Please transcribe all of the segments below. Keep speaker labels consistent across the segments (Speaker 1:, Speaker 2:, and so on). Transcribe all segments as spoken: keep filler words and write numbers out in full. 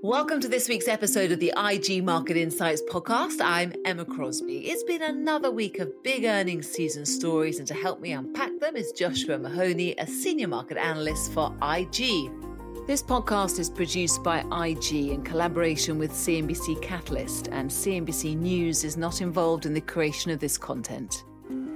Speaker 1: Welcome to this week's episode of the I G Market Insights podcast. I'm Emma Crosby. It's been another week of big earnings season stories, and to help me unpack them is Joshua Mahoney, a senior market analyst for I G. This podcast is produced by I G in collaboration with C N B C Catalyst, and C N B C News is not involved in the creation of this content.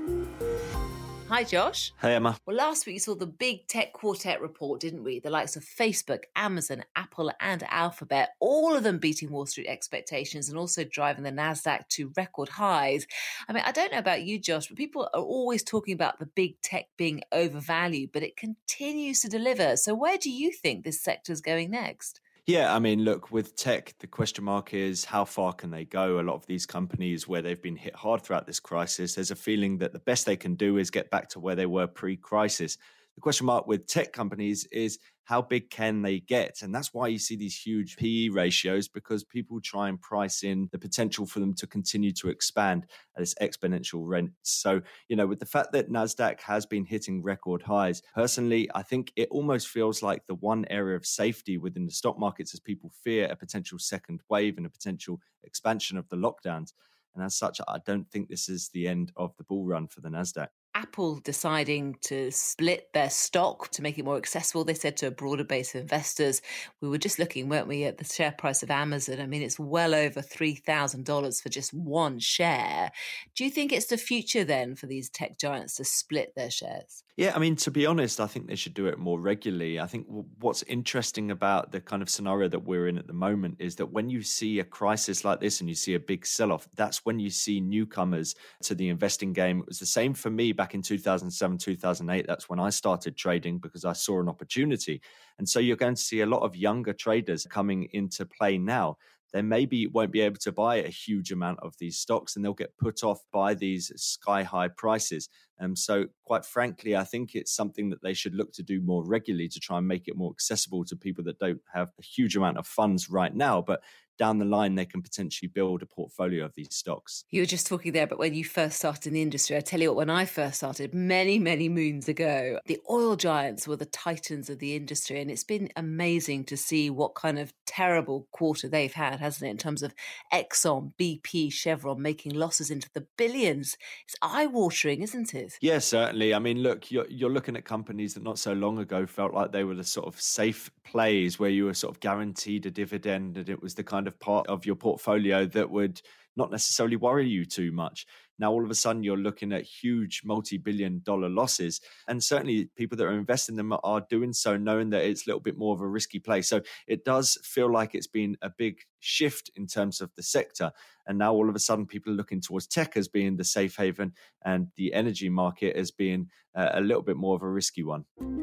Speaker 1: Hi, Josh.
Speaker 2: Hey, Emma.
Speaker 1: Well, last week we saw the big tech quartet report, didn't we? The likes of Facebook, Amazon, Apple and Alphabet, all of them beating Wall Street expectations and also driving the Nasdaq to record highs. I mean, I don't know about you, Josh, but people are always talking about the big tech being overvalued, but it continues to deliver. So where do you think this sector is going next?
Speaker 2: Yeah, I mean, look, with tech, the question mark is how far can they go? A lot of these companies where they've been hit hard throughout this crisis, there's a feeling that the best they can do is get back to where they were pre-crisis. The question mark with tech companies is how big can they get? And that's why you see these huge P E ratios, because people try and price in the potential for them to continue to expand at this exponential rate. So, you know, with the fact that Nasdaq has been hitting record highs, personally, I think it almost feels like the one area of safety within the stock markets as people fear a potential second wave and a potential expansion of the lockdowns. And as such, I don't think this is the end of the bull run for the Nasdaq.
Speaker 1: Apple deciding to split their stock to make it more accessible, they said, to a broader base of investors. We were just looking, weren't we, at the share price of Amazon. I mean, it's well over three thousand dollars for just one share. Do you think it's the future then for these tech giants to split their shares?
Speaker 2: Yeah, I mean, to be honest, I think they should do it more regularly. I think what's interesting about the kind of scenario that we're in at the moment is that when you see a crisis like this and you see a big sell-off, that's when you see newcomers to the investing game. It was the same for me back in two thousand seven, two thousand eight. That's when I started trading because I saw an opportunity. And so you're going to see a lot of younger traders coming into play now. They maybe won't be able to buy a huge amount of these stocks and they'll get put off by these sky high prices. And um, so quite frankly, I think it's something that they should look to do more regularly to try and make it more accessible to people that don't have a huge amount of funds right now. But down the line, they can potentially build a portfolio of these stocks.
Speaker 1: You were just talking there about when you first started in the industry. I tell you what, when I first started many, many moons ago, the oil giants were the titans of the industry. And it's been amazing to see what kind of terrible quarter they've had, hasn't it? In terms of Exxon, B P, Chevron making losses into the billions. It's eye-watering, isn't it?
Speaker 2: Yeah, certainly. I mean, look, you're, you're looking at companies that not so long ago felt like they were the sort of safe plays where you were sort of guaranteed a dividend and it was the kind of part of your portfolio that would not necessarily worry you too much. Now, all of a sudden, you're looking at huge multi-billion dollar losses. And certainly people that are investing in them are doing so knowing that it's a little bit more of a risky play. So it does feel like it's been a big shift in terms of the sector. And now all of a sudden, people are looking towards tech as being the safe haven and the energy market as being uh, a little bit more of a risky one.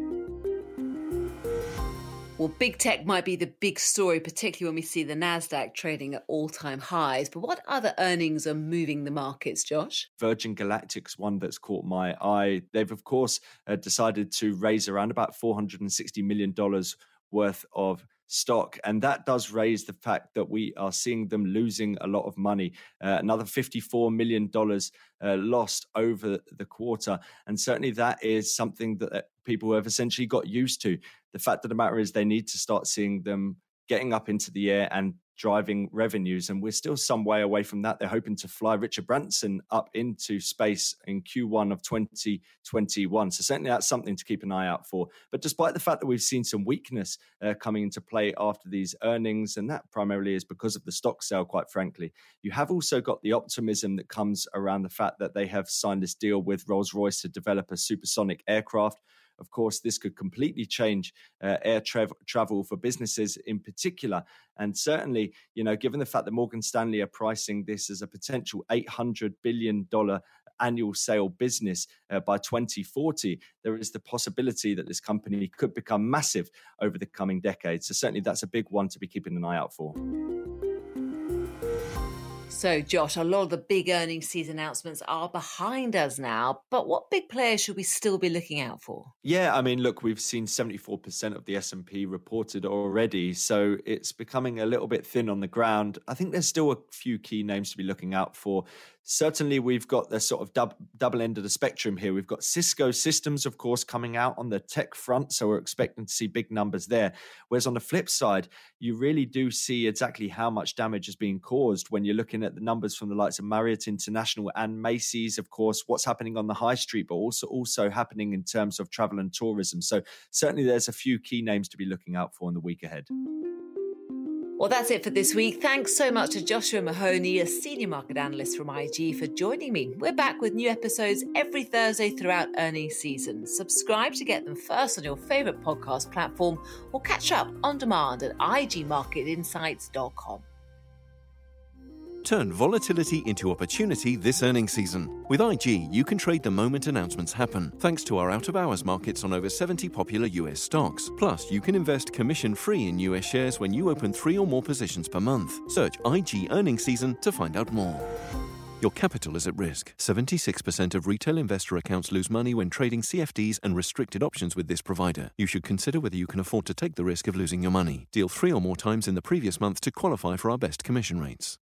Speaker 1: Well, big tech might be the big story, particularly when we see the Nasdaq trading at all-time highs. But what other earnings are moving the markets, Josh?
Speaker 2: Virgin Galactic's one that's caught my eye. They've, of course, uh, decided to raise around about four hundred sixty million dollars worth of stock. And that does raise the fact that we are seeing them losing a lot of money. Uh, another fifty-four million dollars uh, lost over the quarter. And certainly that is something that people have essentially got used to. The fact of the matter is they need to start seeing them getting up into the air and driving revenues. And we're still some way away from that. They're hoping to fly Richard Branson up into space in Q one of twenty twenty-one. So certainly that's something to keep an eye out for. But despite the fact that we've seen some weakness uh, coming into play after these earnings, and that primarily is because of the stock sale, quite frankly, you have also got the optimism that comes around the fact that they have signed this deal with Rolls-Royce to develop a supersonic aircraft. Of course, this could completely change uh, air tra- travel for businesses in particular. And certainly, you know, given the fact that Morgan Stanley are pricing this as a potential eight hundred billion dollars annual sale business uh, by twenty forty, there is the possibility that this company could become massive over the coming decades. So certainly that's a big one to be keeping an eye out for.
Speaker 1: So, Josh, a lot of the big earnings season announcements are behind us now, but what big players should we still be looking out for?
Speaker 2: Yeah, I mean, look, we've seen seventy-four percent of the S and P reported already, so it's becoming a little bit thin on the ground. I think there's still a few key names to be looking out for. certainly we've got the sort of dub, double end of the spectrum here. We've got Cisco Systems, of course, coming out on the tech front. So we're expecting to see big numbers there. Whereas on the flip side, you really do see exactly how much damage is being caused when you're looking at the numbers from the likes of Marriott International and Macy's, of course, what's happening on the high street, but also, also happening in terms of travel and tourism. So certainly there's a few key names to be looking out for in the week ahead.
Speaker 1: Well, that's it for this week. Thanks so much to Joshua Mahoney, a senior market analyst from I G, for joining me. We're back with new episodes every Thursday throughout earnings season. Subscribe to get them first on your favourite podcast platform or catch up on demand at I G market insights dot com.
Speaker 3: Turn volatility into opportunity this earnings season. With I G, you can trade the moment announcements happen, thanks to our out-of-hours markets on over seventy popular U S stocks. Plus, you can invest commission-free in U S shares when you open three or more positions per month. Search I G earnings season to find out more. Your capital is at risk. seventy-six percent of retail investor accounts lose money when trading C F Ds and restricted options with this provider. You should consider whether you can afford to take the risk of losing your money. Deal three or more times in the previous month to qualify for our best commission rates.